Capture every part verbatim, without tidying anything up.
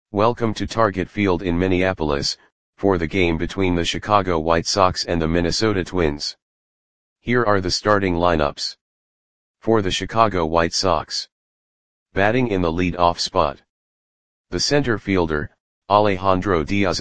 Welcome to Target Field in Minneapolis, for the game between the Chicago White Sox and the Minnesota Twins. Here are the starting lineups. For the Chicago White Sox. Batting in the lead-off spot. The center fielder, Alejandro Diaz.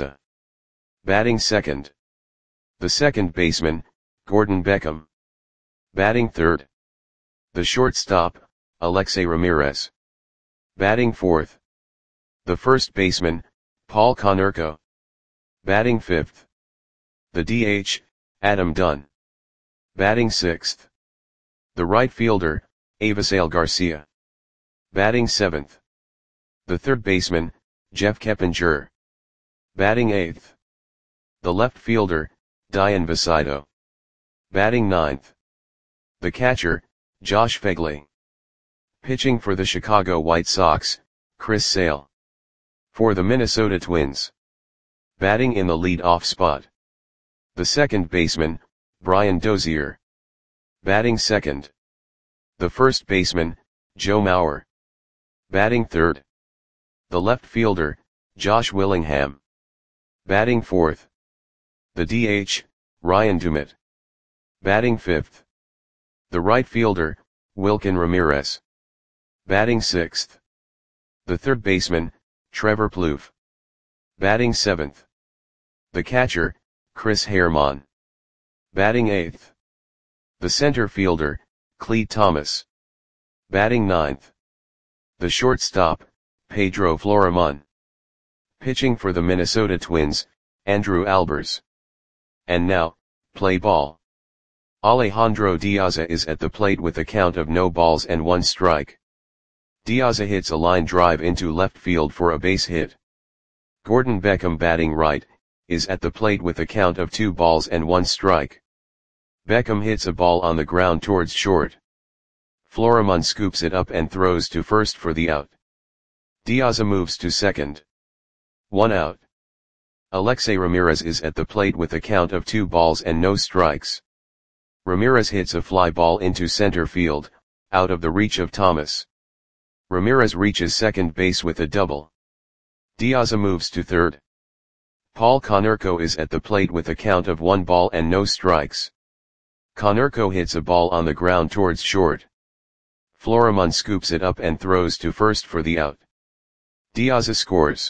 Batting second. The second baseman, Gordon Beckham. Batting third. The shortstop, Alexei Ramirez. Batting fourth. The first baseman, Paul Konerko. Batting fifth. The D H, Adam Dunn. Batting sixth. The right fielder, Avisail Garcia. Batting seventh. The third baseman, Jeff Keppinger. Batting eighth. The left fielder, Dian Vasido. Batting ninth. The catcher, Josh Phegley. Pitching for the Chicago White Sox, Chris Sale. For the Minnesota Twins. Batting in the lead-off spot. The second baseman, Brian Dozier. Batting second. The first baseman, Joe Mauer. Batting third. The left fielder, Josh Willingham. Batting fourth. The D H, Ryan Dumit. Batting fifth. The right fielder, Wilkin Ramirez. Batting sixth. The third baseman, Trevor Plouffe. Batting seventh. The catcher, Chris Herrmann. Batting eighth. The center fielder, Clete Thomas. Batting ninth. The shortstop, Pedro Florimon. Pitching for the Minnesota Twins, Andrew Albers. And now, play ball. Alejandro Diaz is at the plate with a count of no balls and one strike. Diaz hits a line drive into left field for a base hit. Gordon Beckham, batting right, is at the plate with a count of two balls and one strike. Beckham hits a ball on the ground towards short. Florimon scoops it up and throws to first for the out. Diaz moves to second. One out. Alexei Ramirez is at the plate with a count of two balls and no strikes. Ramirez hits a fly ball into center field, out of the reach of Thomas. Ramirez reaches second base with a double. Diaz moves to third. Paul Konerko is at the plate with a count of one ball and no strikes. Konerko hits a ball on the ground towards short. Florimon scoops it up and throws to first for the out. Diaz scores.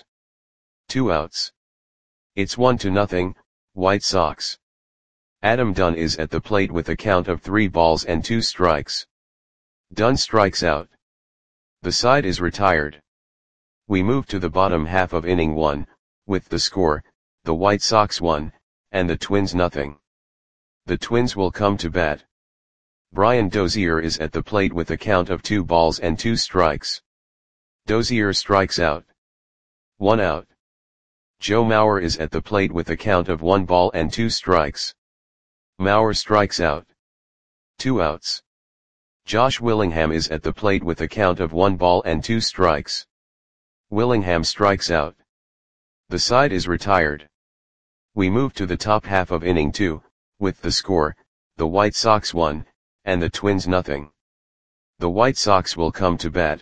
Two outs. It's one to nothing, White Sox. Adam Dunn is at the plate with a count of three balls and two strikes. Dunn strikes out. The side is retired. We move to the bottom half of inning one, with the score, the White Sox one, and the Twins nothing. The Twins will come to bat. Brian Dozier is at the plate with a count of two balls and two strikes. Dozier strikes out. One out. Joe Mauer is at the plate with a count of one ball and two strikes. Mauer strikes out. Two outs. Josh Willingham is at the plate with a count of one ball and two strikes. Willingham strikes out. The side is retired. We move to the top half of inning two, with the score, the White Sox one, and the Twins nothing. The White Sox will come to bat.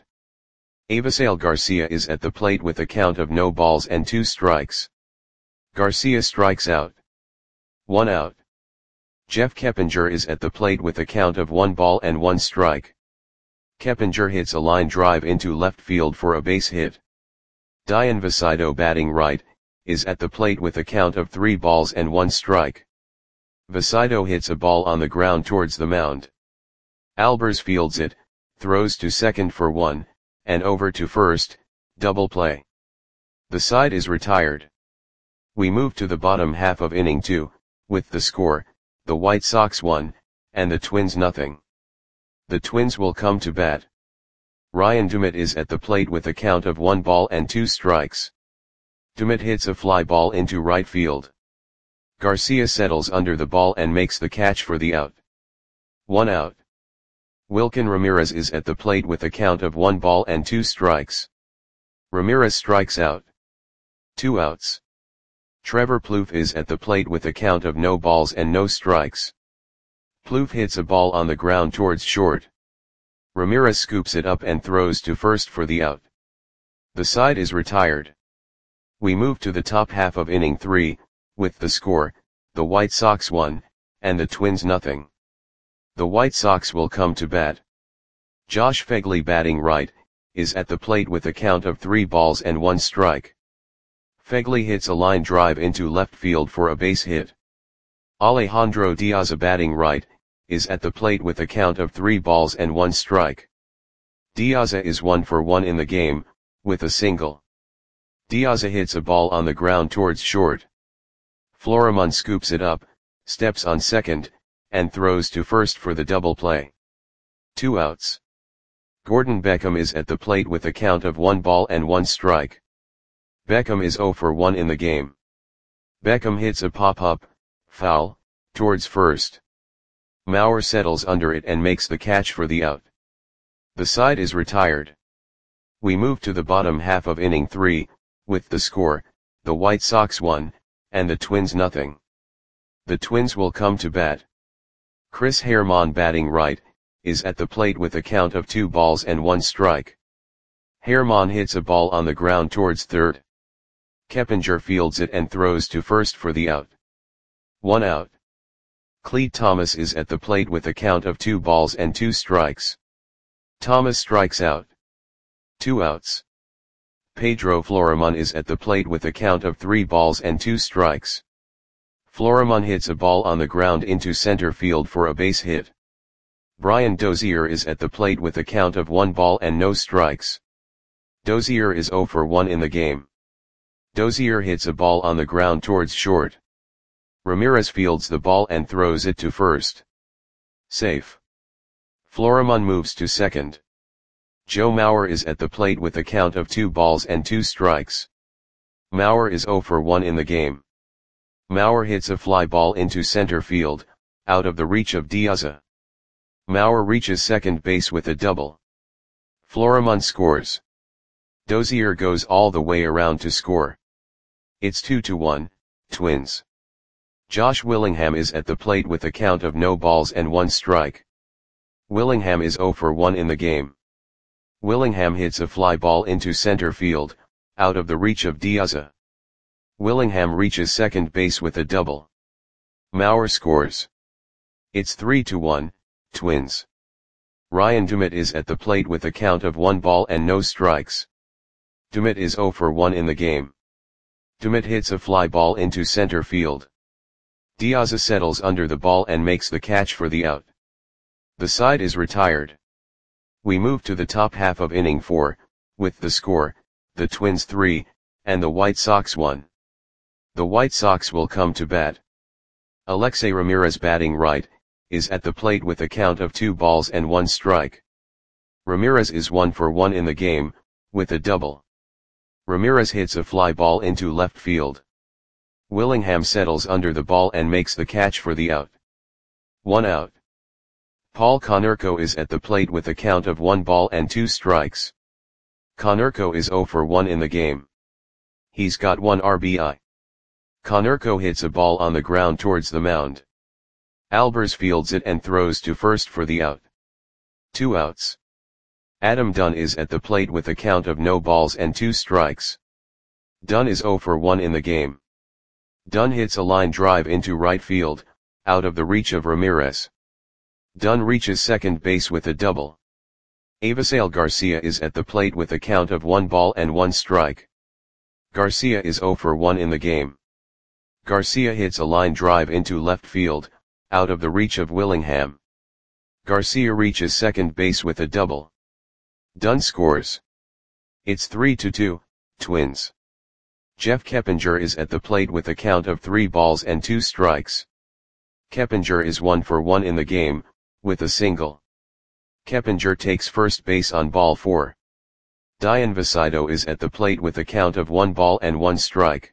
Avisail Garcia is at the plate with a count of no balls and two strikes. Garcia strikes out. One out. Jeff Keppinger is at the plate with a count of one ball and one strike. Keppinger hits a line drive into left field for a base hit. Dian Vasido, batting right, is at the plate with a count of three balls and one strike. Vasido hits a ball on the ground towards the mound. Albers fields it, throws to second for one, and over to first, double play. The side is retired. We move to the bottom half of inning two, with the score, the White Sox one, and the Twins nothing. The Twins will come to bat. Ryan Dumit is at the plate with a count of one ball and two strikes. Dumit hits a fly ball into right field. Garcia settles under the ball and makes the catch for the out. One out. Wilkin Ramirez is at the plate with a count of one ball and two strikes. Ramirez strikes out. Two outs. Trevor Plouffe is at the plate with a count of no balls and no strikes. Plouffe hits a ball on the ground towards short. Ramirez scoops it up and throws to first for the out. The side is retired. We move to the top half of inning three, with the score, the White Sox one, and the Twins nothing. The White Sox will come to bat. Josh Phegley, batting right, is at the plate with a count of three balls and one strike. Phegley hits a line drive into left field for a base hit. Alejandro Diaz, batting right, is at the plate with a count of three balls and one strike. Diaz is one for one in the game, with a single. Diaz hits a ball on the ground towards short. Florimon scoops it up, steps on second, and throws to first for the double play. Two outs. Gordon Beckham is at the plate with a count of one ball and one strike. Beckham is zero for one in the game. Beckham hits a pop-up, foul, towards first. Mauer settles under it and makes the catch for the out. The side is retired. We move to the bottom half of inning three, with the score, the White Sox one, and the Twins nothing. The Twins will come to bat. Chris Herrmann, batting right, is at the plate with a count of two balls and one strike. Herrmann hits a ball on the ground towards third. Keppinger fields it and throws to first for the out. One out. Clete Thomas is at the plate with a count of two balls and two strikes. Thomas strikes out. Two outs. Pedro Florimon is at the plate with a count of three balls and two strikes. Florimon hits a ball on the ground into center field for a base hit. Brian Dozier is at the plate with a count of one ball and no strikes. Dozier is zero for one in the game. Dozier hits a ball on the ground towards short. Ramirez fields the ball and throws it to first. Safe. Florimon moves to second. Joe Mauer is at the plate with a count of two balls and two strikes. Mauer is zero for one in the game. Mauer hits a fly ball into center field, out of the reach of Diaz. Mauer reaches second base with a double. Florimon scores. Dozier goes all the way around to score. It's two to one, Twins. Josh Willingham is at the plate with a count of no balls and one strike. Willingham is zero for one in the game. Willingham hits a fly ball into center field, out of the reach of Diaz. Willingham reaches second base with a double. Mauer scores. It's three to one, Twins. Ryan Dumit is at the plate with a count of one ball and no strikes. Dumit is zero for one in the game. Dumit hits a fly ball into center field. Diaz settles under the ball and makes the catch for the out. The side is retired. We move to the top half of inning four, with the score, the Twins three, and the White Sox one. The White Sox will come to bat. Alexei Ramirez, batting right, is at the plate with a count of two balls and one strike. Ramirez is one for one in the game, with a double. Ramirez hits a fly ball into left field. Willingham settles under the ball and makes the catch for the out. One out. Paul Konerko is at the plate with a count of one ball and two strikes. Konerko is zero for one in the game. He's got one R B I. Konerko hits a ball on the ground towards the mound. Albers fields it and throws to first for the out. Two outs. Adam Dunn is at the plate with a count of no balls and two strikes. Dunn is zero for one in the game. Dunn hits a line drive into right field, out of the reach of Ramirez. Dunn reaches second base with a double. Avisail Garcia is at the plate with a count of one ball and one strike. Garcia is zero for one in the game. Garcia hits a line drive into left field, out of the reach of Willingham. Garcia reaches second base with a double. Dunn scores. It's three to two, Twins. Jeff Keppinger is at the plate with a count of three balls and two strikes. Keppinger is one for one in the game, with a single. Keppinger takes first base on ball four. Dian Vasido is at the plate with a count of one ball and one strike.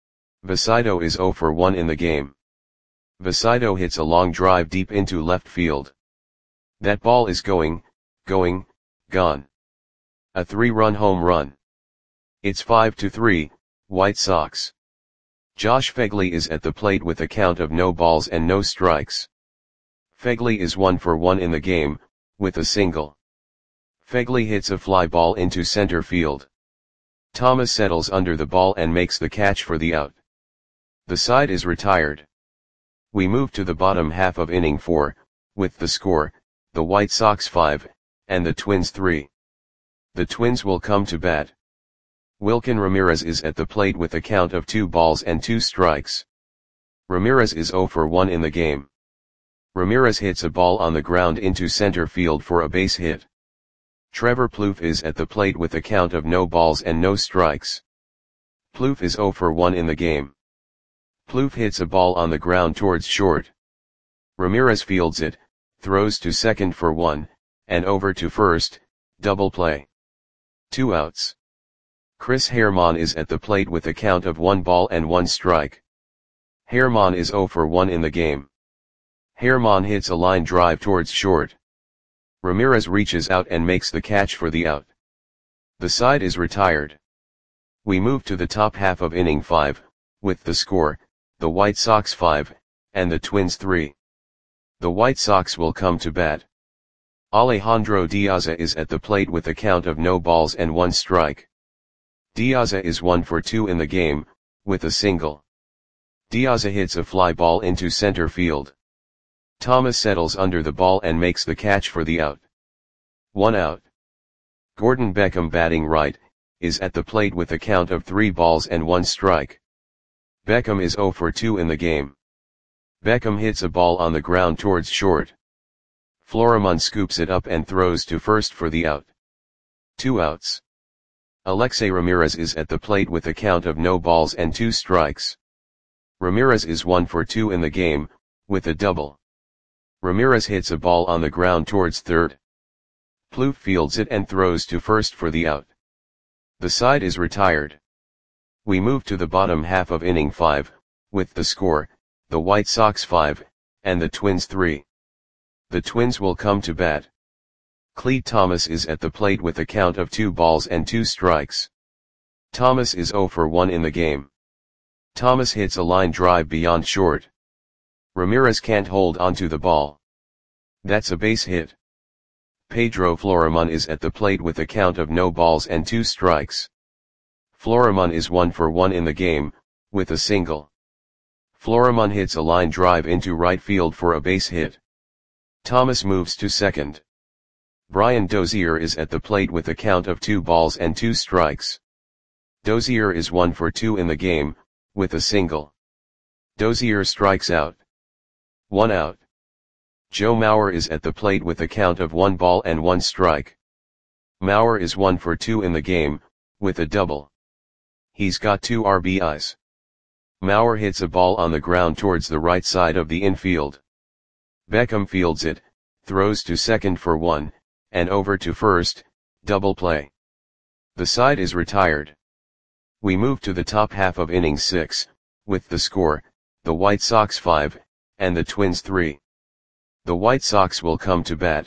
Vasido is zero for one in the game. Vasido hits a long drive deep into left field. That ball is going, going, gone. A three-run home run. It's five to three, White Sox. Josh Phegley is at the plate with a count of no balls and no strikes. Phegley is one for one in the game, with a single. Phegley hits a fly ball into center field. Thomas settles under the ball and makes the catch for the out. The side is retired. We move to the bottom half of inning four, with the score, the White Sox five, and the Twins three. The Twins will come to bat. Wilkin Ramirez is at the plate with a count of two balls and two strikes. Ramirez is zero for one in the game. Ramirez hits a ball on the ground into center field for a base hit. Trevor Plouffe is at the plate with a count of no balls and no strikes. Plouffe is zero for one in the game. Plouffe hits a ball on the ground towards short. Ramirez fields it, throws to second for one, and over to first, double play. Two outs. Chris Herrmann is at the plate with a count of one ball and one strike. Herrmann is zero for one in the game. Herrmann hits a line drive towards short. Ramirez reaches out and makes the catch for the out. The side is retired. We move to the top half of inning five, with the score, the White Sox five, and the Twins three. The White Sox will come to bat. Alejandro Diaza is at the plate with a count of no balls and one strike. Diaza is one for two in the game, with a single. Diaza hits a fly ball into center field. Thomas settles under the ball and makes the catch for the out. One out. Gordon Beckham, batting right, is at the plate with a count of three balls and one strike. Beckham is zero for two in the game. Beckham hits a ball on the ground towards short. Florimon scoops it up and throws to first for the out. Two outs. Alexei Ramirez is at the plate with a count of no balls and two strikes. Ramirez is one for two in the game, with a double. Ramirez hits a ball on the ground towards third. Plouffe fields it and throws to first for the out. The side is retired. We move to the bottom half of inning five, with the score, the White Sox five, and the Twins three. The Twins will come to bat. Clete Thomas is at the plate with a count of two balls and two strikes. Thomas is zero for one in the game. Thomas hits a line drive beyond short. Ramirez can't hold onto the ball. That's a base hit. Pedro Florimon is at the plate with a count of no balls and two strikes. Florimon is one for one in the game, with a single. Florimon hits a line drive into right field for a base hit. Thomas moves to second. Brian Dozier is at the plate with a count of two balls and two strikes. Dozier is one for two in the game, with a single. Dozier strikes out. One out. Joe Mauer is at the plate with a count of one ball and one strike. Mauer is one for two in the game, with a double. He's got two R B Is. Mauer hits a ball on the ground towards the right side of the infield. Beckham fields it, throws to second for one, and over to first, double play. The side is retired. We move to the top half of inning six, with the score, the White Sox five, and the Twins three. The White Sox will come to bat.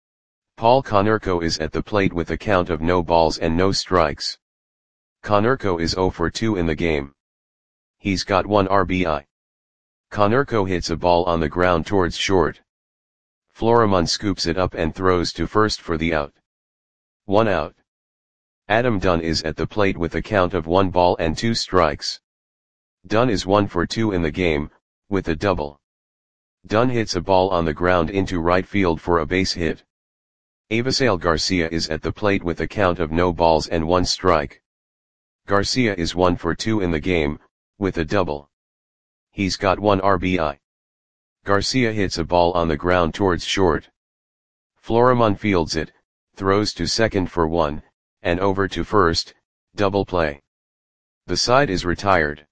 Paul Konerko is at the plate with a count of no balls and no strikes. Konerko is zero for two in the game. He's got one R B I. Konerko hits a ball on the ground towards short. Florimon scoops it up and throws to first for the out. One out. Adam Dunn is at the plate with a count of one ball and two strikes. Dunn is one for two in the game, with a double. Dunn hits a ball on the ground into right field for a base hit. Avisail Garcia is at the plate with a count of no balls and one strike. Garcia is one for two in the game, with a double. He's got one R B I. Garcia hits a ball on the ground towards short. Florimon fields it, throws to second for one, and over to first, double play. The side is retired.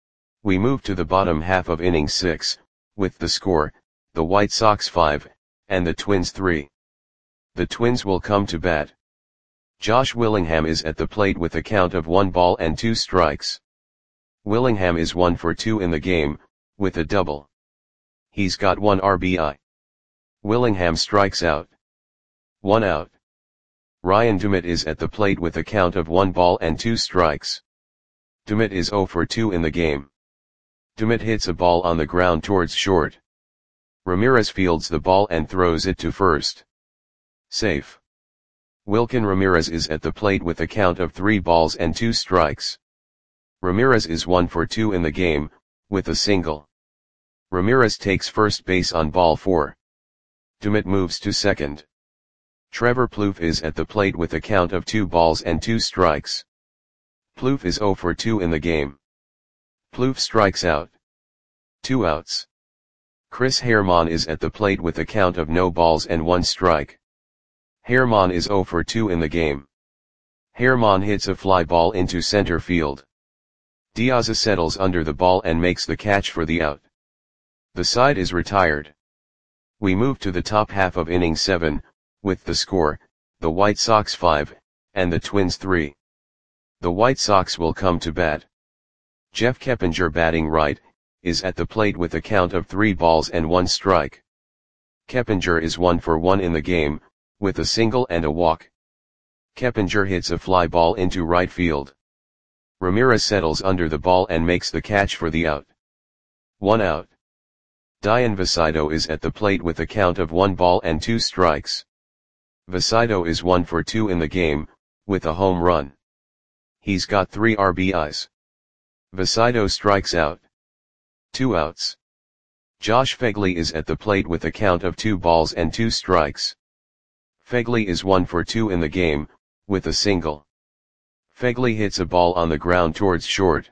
We move to the bottom half of inning six, with the score, the White Sox five, and the Twins three. The Twins will come to bat. Josh Willingham is at the plate with a count of one ball and two strikes. Willingham is one for two in the game, with a double. He's got one R B I. Willingham strikes out. One out. Ryan Dumit is at the plate with a count of one ball and two strikes. Dumit is zero for two in the game. Dumit hits a ball on the ground towards short. Ramirez fields the ball and throws it to first. Safe. Wilkin Ramirez is at the plate with a count of three balls and two strikes. Ramirez is one for two in the game, with a single. Ramirez takes first base on ball four. Dumit moves to second. Trevor Plouffe is at the plate with a count of two balls and two strikes. Plouffe is zero for two in the game. Plouffe strikes out. Two outs. Chris Herrmann is at the plate with a count of no balls and one strike. Herrmann is zero for two in the game. Herrmann hits a fly ball into center field. Diaz settles under the ball and makes the catch for the out. The side is retired. We move to the top half of inning seven, with the score, the White Sox five, and the Twins three. The White Sox will come to bat. Jeff Keppinger, batting right, is at the plate with a count of three balls and one strike. Keppinger is one for one in the game, with a single and a walk. Keppinger hits a fly ball into right field. Ramirez settles under the ball and makes the catch for the out. One out. Dayan Visido is at the plate with a count of one ball and two strikes. Visido is one for two in the game, with a home run. He's got three R B Is. Visido strikes out. Two outs. Josh Phegley is at the plate with a count of two balls and two strikes. Phegley is one for two in the game, with a single. Phegley hits a ball on the ground towards short.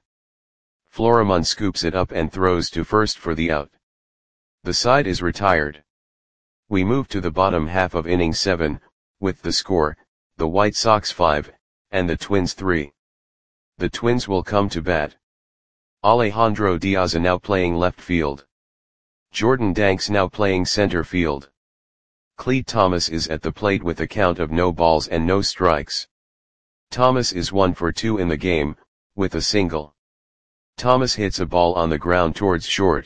Florimon scoops it up and throws to first for the out. The side is retired. We move to the bottom half of inning seven, with the score, the White Sox five, and the Twins three. The Twins will come to bat. Alejandro Diaz now playing left field. Jordan Danks now playing center field. Clete Thomas is at the plate with a count of no balls and no strikes. Thomas is one for two in the game, with a single. Thomas hits a ball on the ground towards short.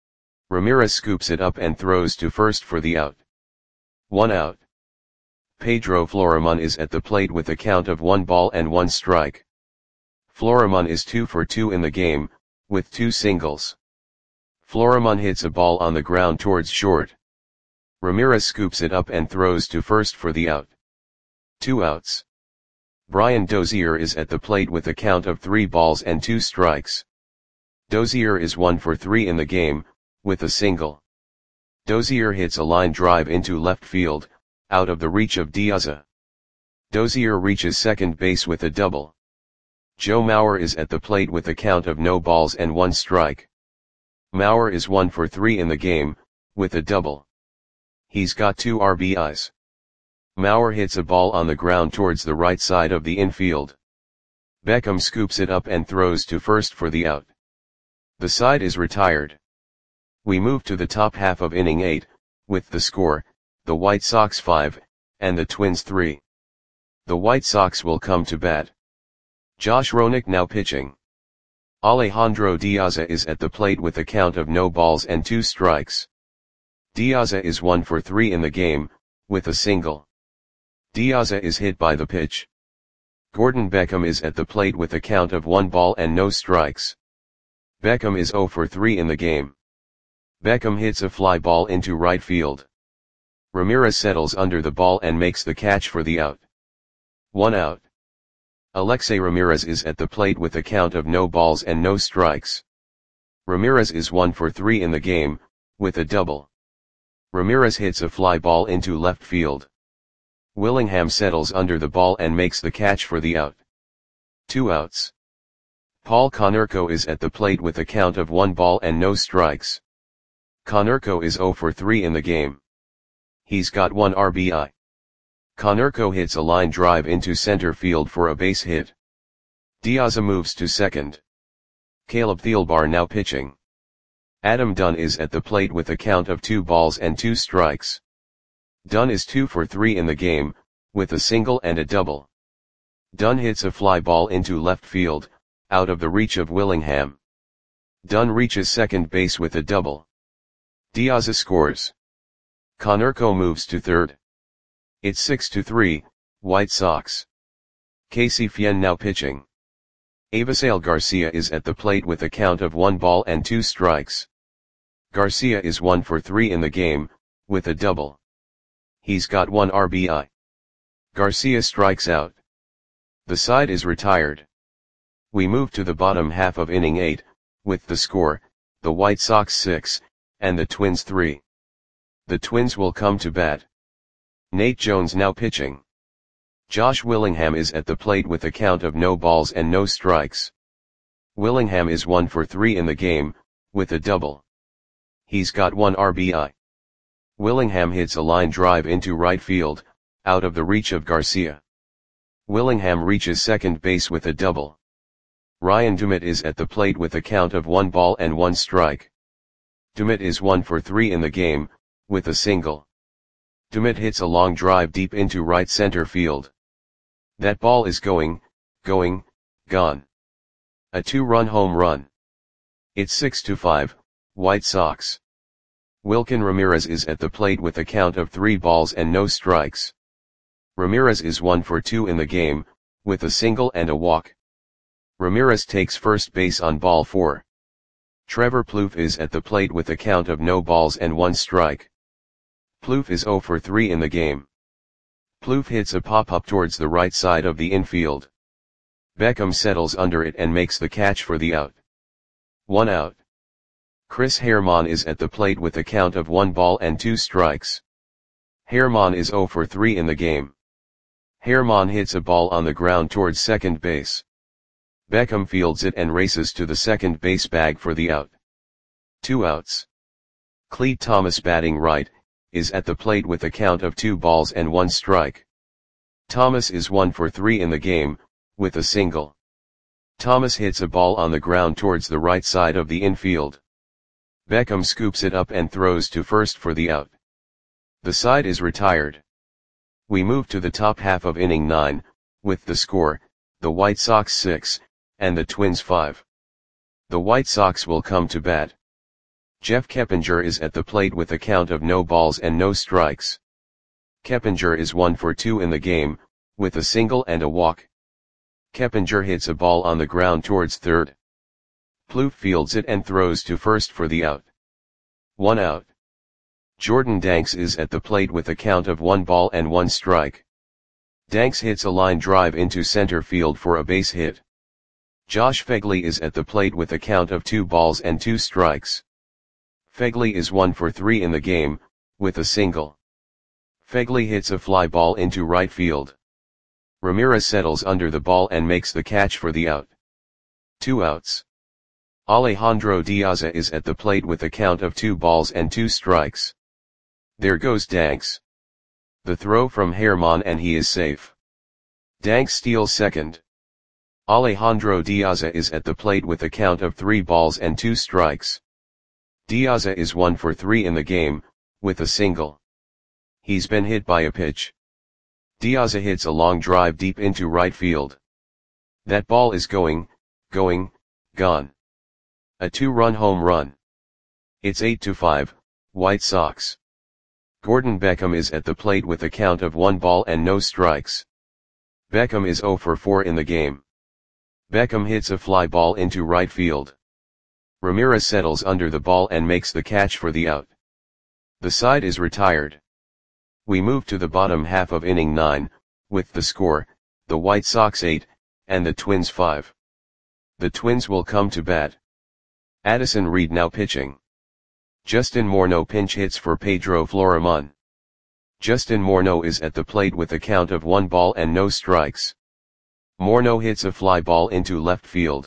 Ramirez scoops it up and throws to first for the out. One out. Pedro Florimon is at the plate with a count of one ball and one strike. Florimon is two for two in the game, with two singles. Florimon hits a ball on the ground towards short. Ramirez scoops it up and throws to first for the out. Two outs. Brian Dozier is at the plate with a count of three balls and two strikes. Dozier is one for three in the game, with a single. Dozier hits a line drive into left field, out of the reach of Diaz. Dozier reaches second base with a double. Joe Mauer is at the plate with a count of no balls and one strike. Mauer is one for three in the game, with a double. He's got two R B Is. Mauer hits a ball on the ground towards the right side of the infield. Beckham scoops it up and throws to first for the out. The side is retired. We move to the top half of inning eight, with the score, the White Sox five, and the Twins three. The White Sox will come to bat. Josh Roenick now pitching. Alejandro Diaz is at the plate with a count of no balls and two strikes. Diaz is one for three in the game, with a single. Diaz is hit by the pitch. Gordon Beckham is at the plate with a count of one ball and no strikes. Beckham is zero for three in the game. Beckham hits a fly ball into right field. Ramirez settles under the ball and makes the catch for the out. One out. Alexei Ramirez is at the plate with a count of no balls and no strikes. Ramirez is one for three in the game, with a double. Ramirez hits a fly ball into left field. Willingham settles under the ball and makes the catch for the out. Two outs. Paul Konerko is at the plate with a count of one ball and no strikes. Konerko is zero for three in the game. He's got one R B I. Konerko hits a line drive into center field for a base hit. Diaz moves to second. Caleb Thielbar now pitching. Adam Dunn is at the plate with a count of two balls and two strikes. Dunn is two for three in the game, with a single and a double. Dunn hits a fly ball into left field, out of the reach of Willingham. Dunn reaches second base with a double. Diaz scores. Konerko moves to third. It's six to three, White Sox. Casey Fien now pitching. Avisail Garcia is at the plate with a count of one ball and two strikes. Garcia is one for three in the game, with a double. He's got one R B I. Garcia strikes out. The side is retired. We move to the bottom half of inning eight, with the score, the White Sox six, and the Twins three. The Twins will come to bat. Nate Jones now pitching. Josh Willingham is at the plate with a count of no balls and no strikes. Willingham is one for three in the game, with a double. He's got one R B I. Willingham hits a line drive into right field, out of the reach of Garcia. Willingham reaches second base with a double. Ryan Dumit is at the plate with a count of one ball and one strike. Dumit is one for three in the game, with a single. Dumit hits a long drive deep into right center field. That ball is going, going, gone. A two-run home run. It's six to five, White Sox. Wilkin Ramirez is at the plate with a count of three balls and no strikes. Ramirez is one for two in the game, with a single and a walk. Ramirez takes first base on ball four. Trevor Plouffe is at the plate with a count of no balls and one strike. Plouffe is zero for three in the game. Plouffe hits a pop-up towards the right side of the infield. Beckham settles under it and makes the catch for the out. One out. Chris Herrmann is at the plate with a count of one ball and two strikes. Herrmann is zero for three in the game. Herrmann hits a ball on the ground towards second base. Beckham fields it and races to the second base bag for the out. Two outs. Clete Thomas, batting right, is at the plate with a count of two balls and one strike. Thomas is one for three in the game, with a single. Thomas hits a ball on the ground towards the right side of the infield. Beckham scoops it up and throws to first for the out. The side is retired. We move to the top half of inning nine, with the score, the White Sox six, and the Twins five. The White Sox will come to bat. Jeff Keppinger is at the plate with a count of no balls and no strikes. Keppinger is one for two in the game, with a single and a walk. Keppinger hits a ball on the ground towards third. Plouffe fields it and throws to first for the out. One out. Jordan Danks is at the plate with a count of one ball and one strike. Danks hits a line drive into center field for a base hit. Josh Phegley is at the plate with a count of two balls and two strikes. Phegley is one for three in the game, with a single. Phegley hits a fly ball into right field. Ramirez settles under the ball and makes the catch for the out. Two outs. Alejandro Diaz is at the plate with a count of two balls and two strikes. There goes Danks. The throw from Herrmann and he is safe. Danks steals second. Alejandro Diaz is at the plate with a count of three balls and two strikes. Diaz is one for three in the game, with a single. He's been hit by a pitch. Diaz hits a long drive deep into right field. That ball is going, going, gone. A two-run home run. It's eight to five, White Sox. Gordon Beckham is at the plate with a count of one ball and no strikes. Beckham is zero for four in the game. Beckham hits a fly ball into right field. Ramirez settles under the ball and makes the catch for the out. The side is retired. We move to the bottom half of inning nine, with the score, the White Sox eight, and the Twins five. The Twins will come to bat. Addison Reed now pitching. Justin Morneau pinch hits for Pedro Florimon. Justin Morneau is at the plate with a count of one ball and no strikes. Morneau hits a fly ball into left field.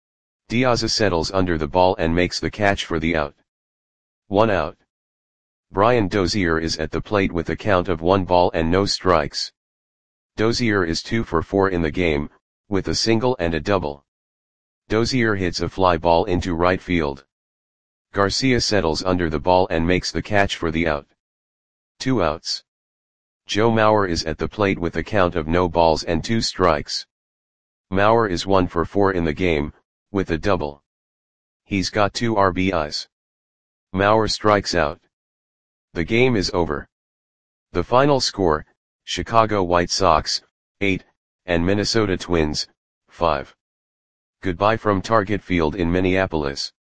Diaz settles under the ball and makes the catch for the out. One out. Brian Dozier is at the plate with a count of one ball and no strikes. Dozier is two for four in the game, with a single and a double. Dozier hits a fly ball into right field. Garcia settles under the ball and makes the catch for the out. Two outs. Joe Mauer is at the plate with a count of no balls and two strikes. Mauer is one for four in the game, with a double. He's got two R B Is. Mauer strikes out. The game is over. The final score, Chicago White Sox, eight, and Minnesota Twins, five. Goodbye from Target Field in Minneapolis.